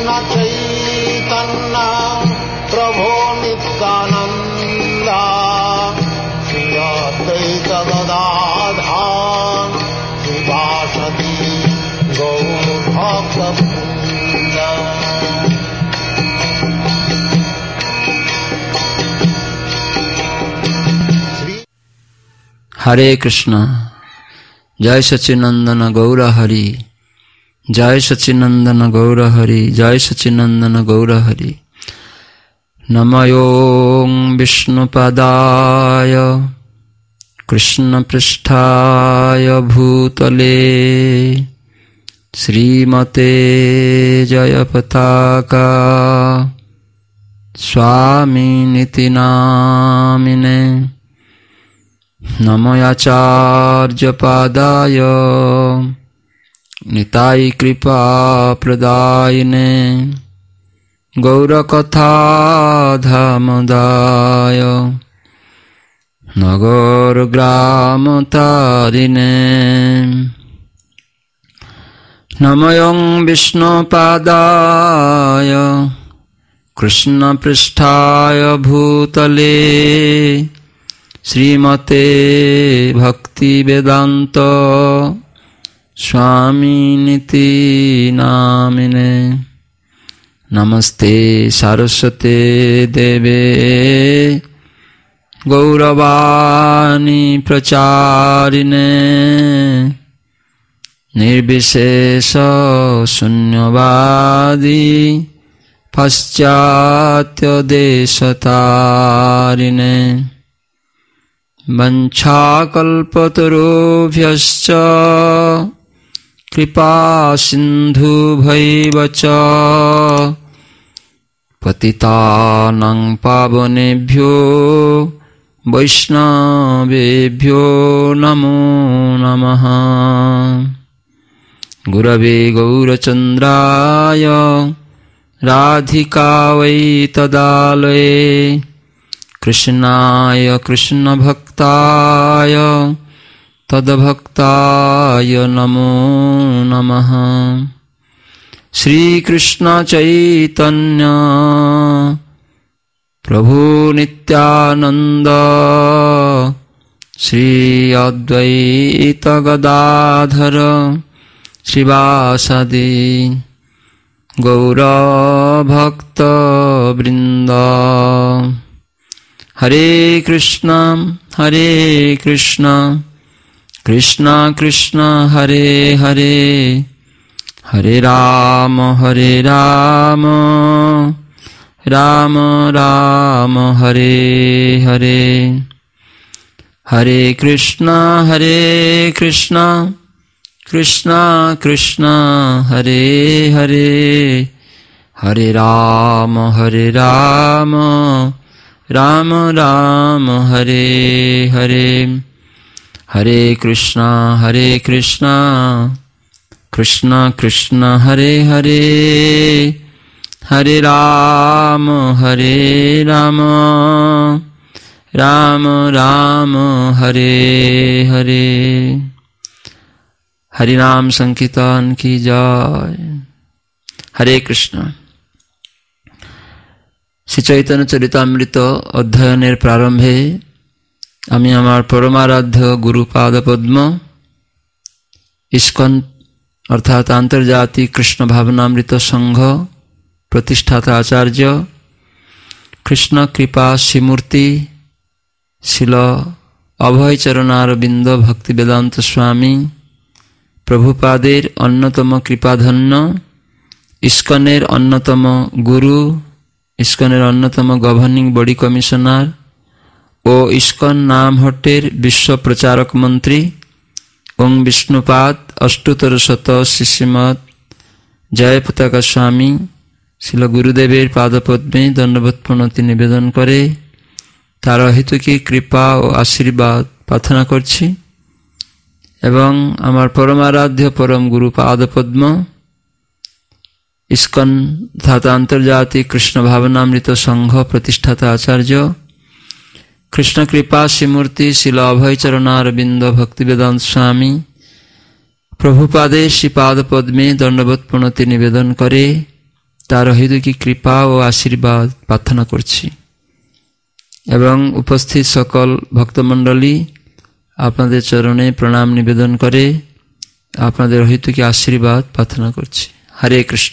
चैतन्य प्रभो नित्यानंद श्री अद्वैत गदाधर श्रीवासदि गौर भक्तवृंद। हरे कृष्णा। जय सच्चिनंदन गौर हरि, जय सच्चिनंदन गौर हरि, जय सच्चिनंदन गौर हरि। नमो विष्णुपदाय कृष्णपृष्ठाय भूतले श्रीमते जयपताका स्वामिनिति नामिने। नमो आचार्यपादाय निताय कृपा प्रदायिने गौरकथाधामदाय नगर ग्राम तारिणे। नमो विष्णुपादाय कृष्णपृष्ठाय भूतले श्रीमते भक्तिवेदांत स्वामिनिति नामिने। नमस्ते सारस्वते देवे गौरवाणी प्रचारिणे निर्विशेष शून्यवादी पाश्चात्य देशतारिणे। वंशाकल्पतरुभ्यश्च कृपा सिन्धुभैव च पतितानां पावनेभ्यो वैष्णवेभ्यो नमो नमः। गुरवे गौरचन्द्राय राधिकावै तदालये कृष्णाय कृष्णभक्ताय तद्भक्ताय नमो नमः। श्रीकृष्ण चैतन्य प्रभु नित्यानंद श्री अद्वैत गदाधर श्रीवासदि गौर भक्तवृंद। हरे कृष्णा कृष्णा कृष्णा हरे हरे, हरे राम राम राम हरे हरे। हरे कृष्णा कृष्णा कृष्णा हरे हरे, हरे राम राम राम हरे हरे। हरे कृष्णा कृष्णा कृष्णा हरे हरे, हरे राम राम राम हरे हरे। हरि नाम संकीर्तन की जय। हरे कृष्ण। श्री चैतन्य चरितामृत अध्ययनेर प्रारम्भे आमी आमार परमाराध्य गुरुपाद पद्म इस्कन अर्थात आंतर्जातिक कृष्ण भावनामृत संघ प्रतिष्ठाता आचार्य कृष्ण कृपा श्रीमूर्ति शिल अभय चरणारविंद भक्ति वेदांत स्वामी प्रभुपादेर अन्यतम कृपाधन्य इस्कनेर अन्यतम गुरु इस्कनेर अन्यतम गवर्निंग बॉडी कमिशनार ओ इस्कन नामहट्टेर विश्व प्रचारक मंत्री ओं विष्णुपाद अष्टोत्तर शत श्रीमद जय पताका स्वामी शिल गुरुदेवेर पादपद्मे दंडवत प्रणति निवेदन करे तार हेतुकी कृपा और आशीर्वाद प्रार्थना करछि एवं आमार परमाराध्य परम गुरु पादपद्म इस्कन तथा आंतर्जातिक कृष्ण भावनामृत संघ प्रतिष्ठाता आचार्य कृष्ण कृपा श्रीमूर्ति शिल अभय चरणारविंद भक्ति वेदांत स्वामी प्रभुपादे श्रीपाद पद्मे दंडवत प्रणति निवेदन करे তার হৃদয়কে কৃপা ও আশীর্বাদ প্রার্থনা করছি এবং উপস্থিত সকল ভক্তমণ্ডলী আপনাদের চরণে প্রণাম নিবেদন করে আপনাদের হৃদয়কে আশীর্বাদ প্রার্থনা করছি। হরে কৃষ্ণ।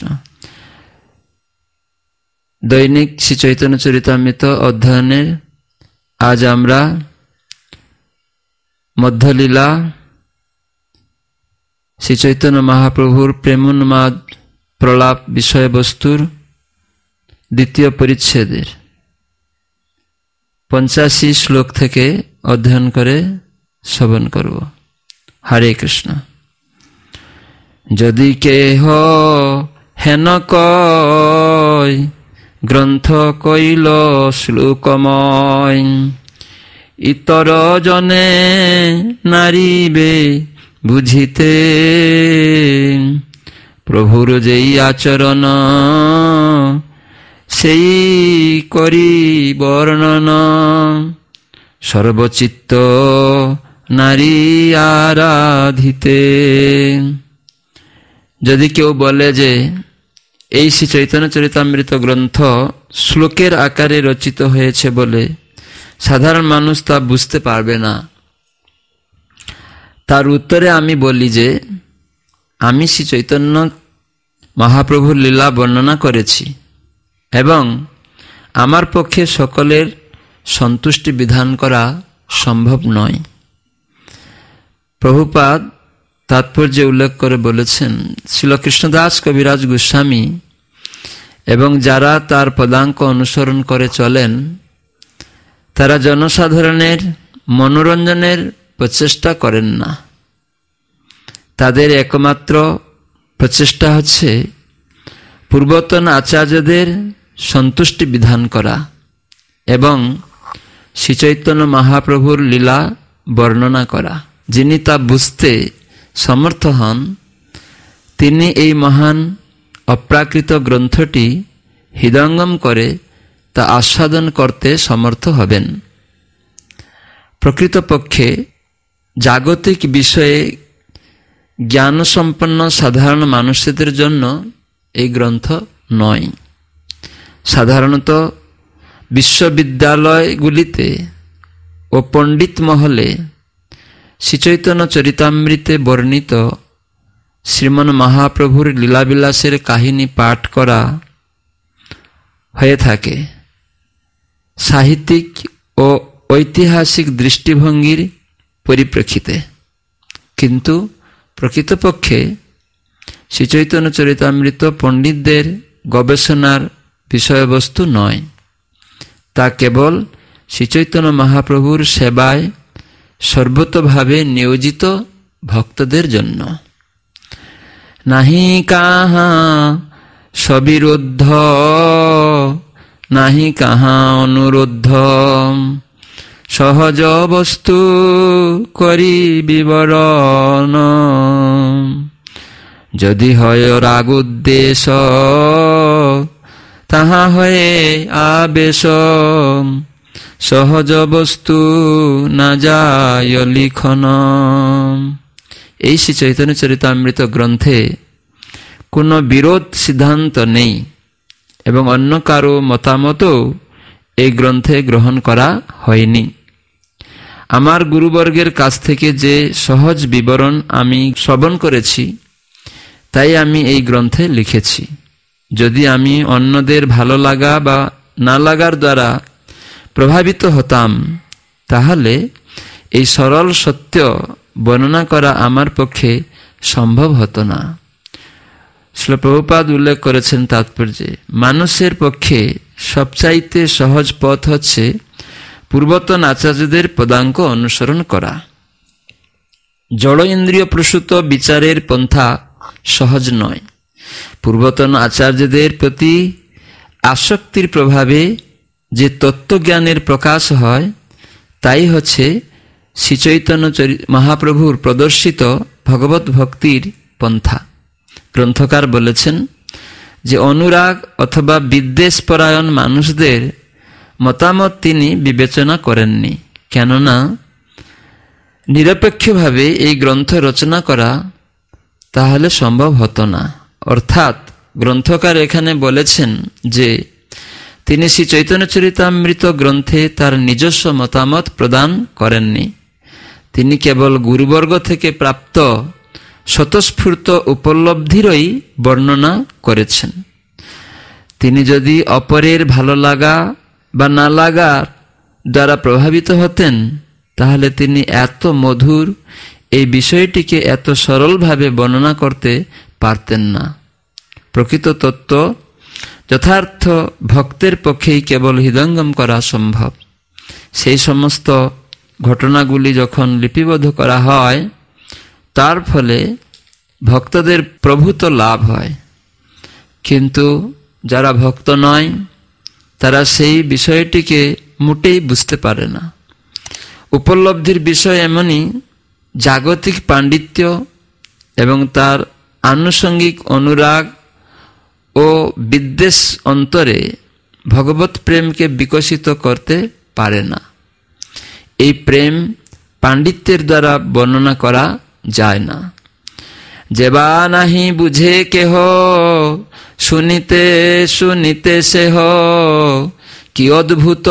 দৈনিক শ্রী চৈতন্য চরিতামৃত অধ্যয়নের আজ আমরা মধ্যলীলা শ্রী চৈতন্য মহাপ্রভুর প্রেমোন্মাদ প্রলাপ বিষয়বস্তুর দ্বিতীয় পরিচ্ছেদের 85 শ্লোক থেকে অধ্যয়ন করে শ্রবণ করব। হরে কৃষ্ণ। যদি কেহ হেন কয় গ্রন্থ কইল শ্লোকময়, ইতর জনে নারিবে বুঝিতে, প্রভুর যেই আচরণ সেই করি বর্ণন, সর্বচিত্ত নারী আরাধিতে। যদি কেউ বলে যে এই শ্রী চৈতন্য চরিতামৃত গ্রন্থ শ্লোকের আকারে রচিত হয়েছে বলে সাধারণ মানুষ তা বুঝতে পারবে না, তার উত্তরে আমি বলি যে আমি শ্রী চৈতন্য মহাপ্রভুর লীলা বর্ণনা করেছি এবং আমার পক্ষে সকলের সন্তুষ্টি বিধান করা সম্ভব নয়। প্রভুপাদ তাৎপর্য উল্লেখ করে বলেছেন, শ্রীল কৃষ্ণদাস কবিরাজ গোস্বামী এবং যারা তার পদাঙ্ক অনুসরণ করে চলেন তারা জনসাধারণের মনোরঞ্জনের প্রচেষ্টা করেন না। তাদের একমাত্র প্রচেষ্টা হচ্ছে পূর্বতন আচার্যদের সন্তুষ্টি বিধান করা এবং শ্রীচৈতন্য মহাপ্রভুর লীলা বর্ণনা করা। যিনি তা বুঝতে সমর্থ হন তিনি এই মহান অপ্রাকৃত গ্রন্থটি হৃদয়ঙ্গম করে তা আস্বাদন করতে সমর্থ হবেন। প্রকৃতপক্ষে জাগতিক বিষয়ে জ্ঞানসম্পন্ন সাধারণ মানুষদের জন্য এই গ্রন্থ নয়। সাধারণত বিশ্ববিদ্যালয়গুলিতে ও পণ্ডিত মহলে শ্রীচৈতন্য চরিতামৃতে বর্ণিত শ্রীমন মহাপ্রভুর লীলাবিলাসের কাহিনী পাঠ করা হয়ে থাকে সাহিত্যিক ও ঐতিহাসিক দৃষ্টিভঙ্গির পরিপ্রেক্ষিতে, কিন্তু প্রকৃতপক্ষে শ্রীচৈতন্য চরিতামৃত পণ্ডিতদের গবেষণার বিষয়বস্তু নয়। তা কেবল শ্রীচৈতন্য মহাপ্রভুর সেবায় সর্বতোভাবে নিয়োজিত ভক্তদের জন্য। নাহি কাহা সবিরুদ্ধ নাহি কাহা অনুরুদ্ধ, সহজ বস্তু করি বিবরণ, যদি হয় রাগ উদ্দেশ্য তাহা হয়ে আবেশ, সহজ বস্তু না যায় লিখন। এই শ্রী চৈতন্য চরিতামৃত গ্রন্থে কোনো বিরোধ সিদ্ধান্ত নেই এবং অন্য কারো মতামতও এই গ্রন্থে গ্রহণ করা হয়নি। আমার গুরুবর্গের কাছ থেকে যে সহজ বিবরণ আমি শ্রবণ করেছি তাই আমি এই গ্রন্থে লিখেছি। যদি আমি অন্যদের ভালো লাগা বা না লাগার দ্বারা প্রভাবিত হতাম তাহলে এই সরল সত্য বর্ণনা করা আমার পক্ষে সম্ভব হতো না। শ্রীল প্রভুপাদ উল্লেখ করেছেন তাৎপর্যে, মানুষের পক্ষে সবচাইতে সহজ পথ হচ্ছে পূর্বতন আচার্যদের পদাঙ্ক অনুসরণ করা। জড় ইন্দ্রিয় প্রসূত বিচারের পন্থা সহজ নয়। পূর্বতন আচার্যদের প্রতি আসক্তির প্রভাবে যে তত্ত্বজ্ঞানের প্রকাশ হয় তাই হচ্ছে শ্রীচৈতন্য মহাপ্রভুর প্রদর্শিত ভগবত ভক্তির পন্থা। গ্রন্থকার বলেছেন যে অনুরাগ অথবা বিদ্বেষপরায়ণ মানুষদের মতামত তিনি বিবেচনা করেননি, কেননা নিরপেক্ষভাবে এই গ্রন্থ রচনা করা তাহলে সম্ভব হতো না। অর্থাৎ গ্রন্থকার এখানে বলেছেন যে তিনি শ্রী চৈতন্য চরিতামৃত গ্রন্থে তার নিজস্ব মতামত প্রদান করেননি। তিনি কেবল গুরুবর্গ থেকে প্রাপ্ত স্বতঃস্ফূর্ত উপলব্ধিরই বর্ণনা করেছেন। তিনি যদি অপরের ভালো লাগা বা না লাগার দ্বারা প্রভাবিত হতেন, তাহলে তিনি এত মধুর এই বিষয়টিকে এত সরলভাবে বর্ণনা করতে পারতেন না। প্রকৃত তত্ত্ব যথার্থ ভক্তের পক্ষেই কেবল হৃদয়ঙ্গম করা সম্ভব। সেই সমস্ত ঘটনাগুলি যখন লিপিবদ্ধ করা হয়, তার ফলে ভক্তদের প্রভূত লাভ হয়। কিন্তু যারা ভক্ত নয়, তারা সেই বিষয়টিকে মোটেই বুঝতে পারে না। উপলব্ধির বিষয় এমনই, জাগতিক পাণ্ডিত্য এবং তার আনুষঙ্গিক অনুরাগ ও বিদ্বেষ অন্তরে ভগবত প্রেমকে বিকশিত করতে পারে না। এই প্রেম পাণ্ডিত্যের দ্বারা বর্ণনা করা যায় না। যেবা নাহি বুঝে কেহ, শুনিতে শুনিতে সেহ, কি অদ্ভুত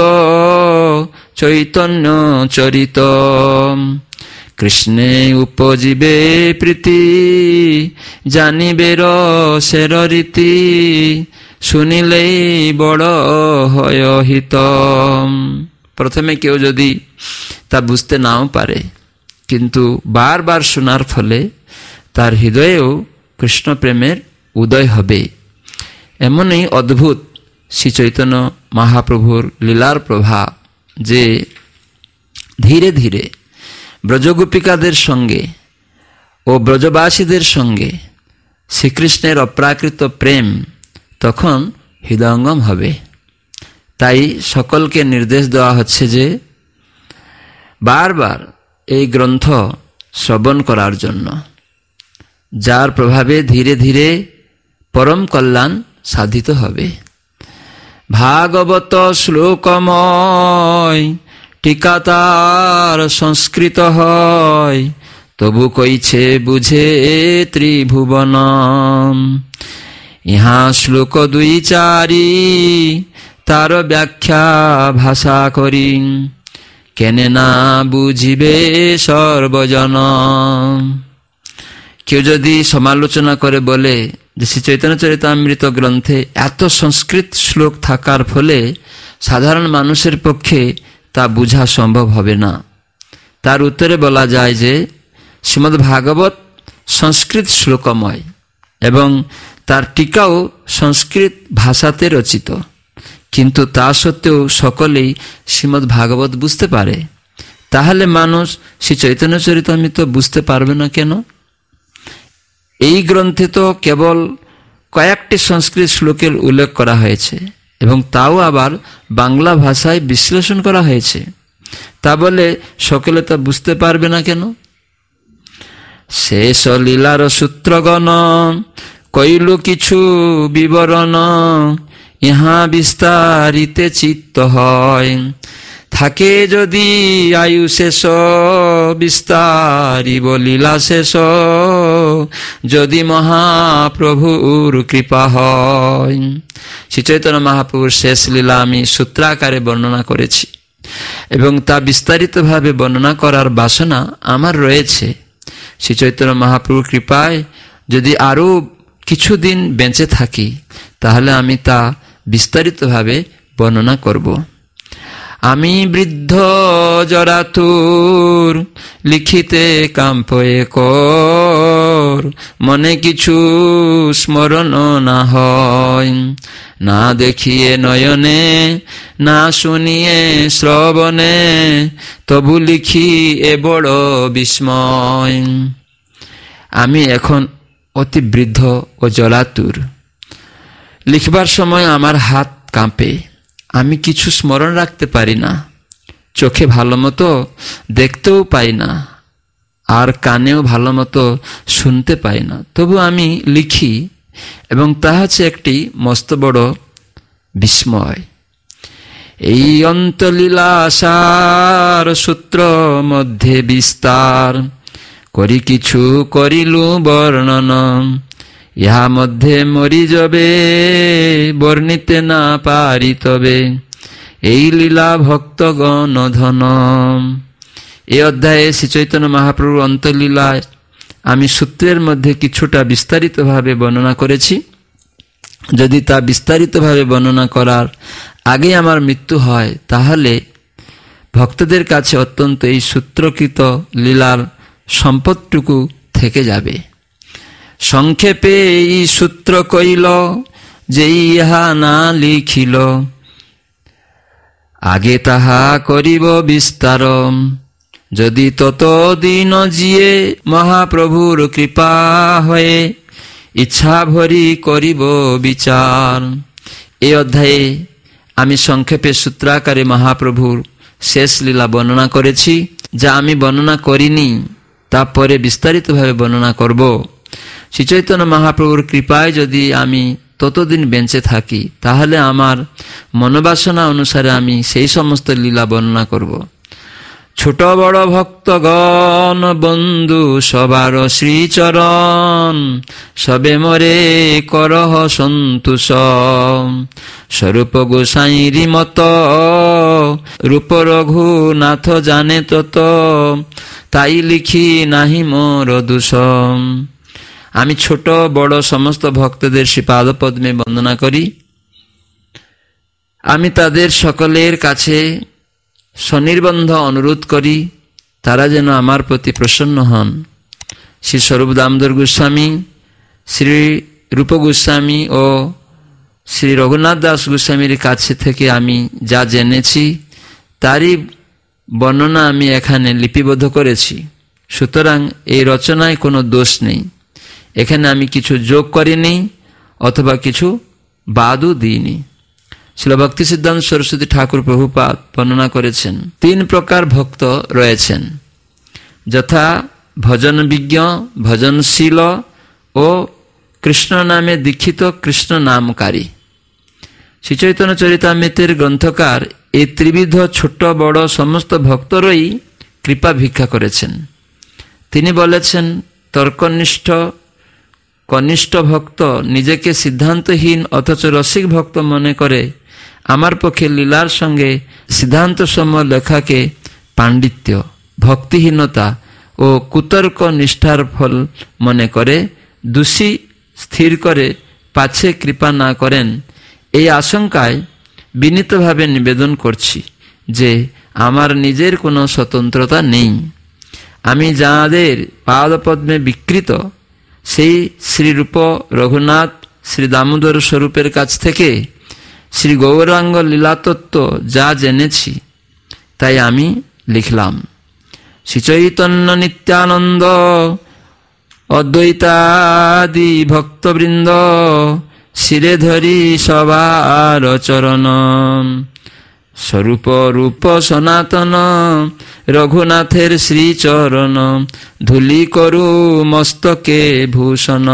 চৈতন্য চরিত। কৃষ্ণে উপজীবে প্রীতি, জানিবে রসের রীতি, শুনিলেই বড় হয় হিত। প্রথমে কেউ যদি তা বুঝতে নাও পারে, কিন্তু বারবার শোনার ফলে তার হৃদয়েও কৃষ্ণ প্রেমের উদয় হবে। এমনই অদ্ভুত শ্রী চৈতন্য মহাপ্রভুর লীলার প্রভাব যে ধীরে ধীরে ব্রজগোপিকাদের সঙ্গে ও ব্রজবাসীদের সঙ্গে শ্রীকৃষ্ণের অপ্রাকৃত প্রেম তখন হৃদয়ঙ্গম হবে। তাই সকলকে নির্দেশ দেওয়া হচ্ছে যে বারবার এই গ্রন্থ শ্রবণ করার জন্য, যার প্রভাবে ধীরে ধীরে পরম কল্যাণ সাধিত হবে। ভাগবত শ্লোকময় টিকা তার সংস্কৃত হয়, তবু কইছে বুঝে ত্রিভুবন। ইহা শ্লোক 2-4 তার ব্যাখ্যা ভাষা করি, কেনে না বুঝিবে সর্বজন। কেউ যদি সমালোচনা করে বলে যে শ্রী চৈতন্য চরিতামৃত গ্রন্থে এত সংস্কৃত শ্লোক থাকার ফলে সাধারণ মানুষের পক্ষে তা বোঝা সম্ভব হবে না, তার উত্তরে বলা যায় যে শ্রীমদ্ ভাগবত সংস্কৃত শ্লোকময় এবং তার টিকাও সংস্কৃত ভাষাতে রচিত, কিন্তু তা সত্ত্বেও সকলেই শ্রীমদ্ ভাগবত বুঝতে পারে। তাহলে মানুষ শ্রী চৈতন্য চরিতামৃত বুঝতে পারবে না কেন? এই গ্রন্থে তো কেবল কয়েকটি সংস্কৃত শ্লোকের উল্লেখ করা হয়েছে এবং তাও আবার বাংলা ভাষায় বিশ্লেষণ করা হয়েছে। তা বলে সকলে তা বুঝতে পারবে না কেন? শেষ লীলার সূত্রগণ কইল কিছু বিবরণ, ইহা বিস্তারিতে চিত্ত হয়। থাকে যদি আয়ু শেষ, বিস্তারিব লীলা শেষ, যদি মহাপ্রভুর কৃপা হয়। শ্রী চৈতন্য মহাপ্রভুর শেষ লীলা আমি সূত্রাকারে বর্ণনা করেছি এবং তা বিস্তারিতভাবে বর্ণনা করার বাসনা আমার রয়েছে। শ্রী চৈতন্য মহাপ্রভুর কৃপায় যদি আরো কিছুদিন বেঁচে থাকি, তাহলে আমি তা বিস্তারিতভাবে বর্ণনা করব। আমি বৃদ্ধ জরাতুর লিখিতে কাম্পয়ে কর, মনে কিছু স্মরণ না হয়। না দেখিয়ে নয়নে, না শুনিয়ে শ্রবণে, তবু লিখি এ বড় বিস্ময়। আমি এখন অতি বৃদ্ধ ও জলাতুর। লিখবার সময় আমার হাত কাঁপে, আমি কিছু স্মরণ রাখতে পারি না, চোখে ভালো মতো দেখতেও পাই না, আর কানেও ভালো মতো শুনতে পাই না। তবু আমি লিখি এবং তা হচ্ছে একটি মস্ত বড় বিস্ময়। এই অন্তলীলাসার সূত্র মধ্যে বিস্তার করি কিছু করিলু বর্ণন, ইহা মধ্যে মরি যাবে, বর্ণিতে না পারি তবে, এই লীলা ভক্তগণ ধন। এই অধ্যায়ে শ্রী চৈতন্য মহাপ্রভুর অন্তলীলায় আমি সূত্রের মধ্যে কিছুটা বিস্তারিতভাবে বর্ণনা করেছি। যদি তা বিস্তারিতভাবে বর্ণনা করার আগে আমার মৃত্যু হয়, তাহলে ভক্তদের কাছে অত্যন্ত এই সূত্রকৃত লীলার সম্পদটুকু থেকে যাবে। সংক্ষেপে এই সূত্র কইল, যে ইহা না লিখিল, আগে তাহা করিব বিস্তার। যদি ততদিন জিয়ে মহাপ্রভুর কৃপা হয়ে, ইচ্ছা ভরি করিব বিচার। এই অধ্যায়ে আমি সংক্ষেপে সূত্রাকারে মহাপ্রভুর শেষ লীলা বর্ণনা করেছি। যা আমি বর্ণনা করিনি তা পরে বিস্তারিতভাবে বর্ণনা করব। শ্রী চৈতন্য মহাপ্রভুর কৃপায় যদি আমি ততদিন বেঁচে থাকি, তাহলে আমার মনোবাসনা অনুসারে আমি সেই সমস্ত লীলা বর্ণনা করব। ছোট বড় ভক্তগণ বন্ধু সবার শ্রীচরণ, সবে মরে করহ সন্তোষ। স্বরূপ গোসাইর মত, রূপ রঘুনাথ জানে তত, তাই লিখি নাহি মোর দোষ। আমি ছোট বড় সমস্ত ভক্তদের শ্রীপাদ পদ্মে বন্দনা করি। আমি তাদের সকলের কাছে স্বনির্বন্ধ অনুরোধ করি, তারা যেন আমার প্রতি প্রসন্ন হন। শ্রী স্বরূপ দামোদর গোস্বামী, শ্রী রূপ গোস্বামী ও শ্রী রঘুনাথ দাস গোস্বামীর কাছে থেকে আমি যা জেনেছি তারই বর্ণনা আমি এখানে লিপিবদ্ধ করেছি। সুতরাং এই রচনায় কোনো দোষ নেই। এখানে আমি কিছু যোগ করিনি অথবা কিছু বাদও দিইনি। শ্রীল ভক্তি সিদ্ধান্ত সরস্বতী ঠাকুর প্রভুপাদ বর্ণনা করেছেন, 3 প্রকার ভক্ত রয়েছেন, যথা ভজন বিজ্ঞ, ভজনশীল ও কৃষ্ণ নামে দীক্ষিত, কৃষ্ণ নামকারী। শ্রী চৈতন্য চরিতামৃতের গ্রন্থকার এই ত্রিবিধ ছোট বড় সমস্ত ভক্তরই কৃপা ভিক্ষা করেছেন। তিনি বলেছেন, তর্কনিষ্ঠ কনিষ্ঠ ভক্ত নিজেকে সিদ্ধান্তহীন অথচ রসিক ভক্ত মনে করে আমার পক্ষে লীলার সঙ্গে সিদ্ধান্ত সমূহ লেখাকে পাণ্ডিত্য, ভক্তিহীনতা ও কুতর্ক নিষ্ঠার ফল মনে করে দোষী স্থির করে পাছে কৃপা না করেন। এই আশঙ্কায় বিনীতভাবে নিবেদন করছি যে আমার নিজের কোনো স্বতন্ত্রতা নেই। আমি যাঁদের পাদপদ্মে বিকৃত সেই শ্রীরূপ রঘুনাথ শ্রী দামোদর স্বরূপের কাছ থেকে শ্রী গৌরাঙ্গ লীলাতত্ত্ব যা জেনেছি তাই আমি লিখলাম। শ্রী চৈতন্য নিত্যানন্দ অদ্বৈতাদি ভক্তবৃন্দ শিরে ধরি সবার চরণ, স্বরূপ রূপ সনাতন রঘুনাথের শ্রীচরণ, ধূলি করু মস্তকে ভূষণ।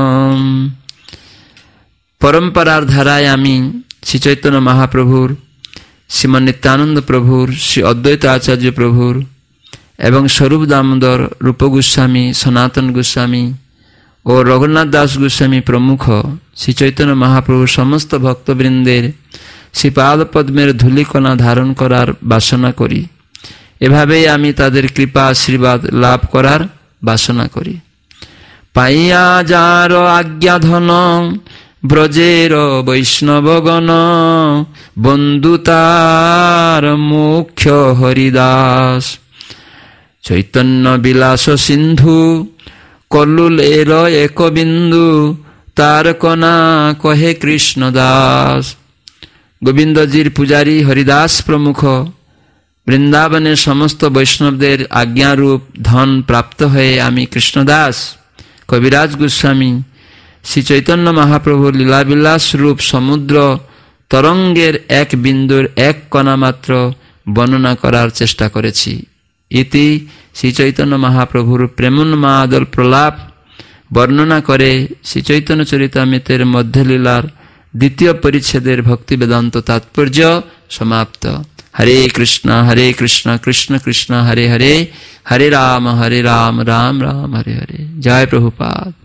পরম্পরার ধারায় আমি শ্রী চৈতন্য মহাপ্রভুর, শ্রীমন নিত্যানন্দ প্রভুর, শ্রী অদ্বৈত আচার্য প্রভুর এবং স্বরূপ দামোদর, রূপ গোস্বামী, সনাতন গোস্বামী ও রঘুনাথ দাস গোস্বামী প্রমুখ শ্রী চৈতন্য মহাপ্রভুর সমস্ত ভক্তবৃন্দের শ্রীপাদ পদ্মের ধূলিকণা ধারণ করার বাসনা করি। এভাবেই আমি তাদের কৃপা আশীর্বাদ লাভ করার বাসনা করি। পাইয়া যার আজ্ঞাধন ব্রজের বৈষ্ণবগণ, বন্ধু তার মুখ্য হরিদাস। চৈতন্য বিলাস সিন্ধু কল্লুল এর এক বিন্দু, তার কণা কহে কৃষ্ণ দাস। গোবিন্দজির পূজারী হরিদাস প্রমুখ বৃন্দাবনের সমস্ত বৈষ্ণবদের আজ্ঞারূপ ধন প্রাপ্ত হয়ে আমি কৃষ্ণদাস কবিরাজ গোস্বামী শ্রী চৈতন্য মহাপ্রভুর লীলাবিলাস রূপ সমুদ্র তরঙ্গের এক বিন্দুর এক কণা মাত্র বর্ণনা করার চেষ্টা করেছি। ইতি শ্রী চৈতন্য মহাপ্রভুর প্রেমোন্মাদল প্রলাপ বর্ণনা করে শ্রী চৈতন্য চরিতামৃতের মধ্যলীলার দ্বিতীয় পরিচ্ছেদের ভক্তি বেদান্ত তাৎপর্য সমাপ্ত। হরে কৃষ্ণ কৃষ্ণ কৃষ্ণ হরে হরে, হরে রাম রাম রাম হরে হরে। জয় প্রভুপাদ।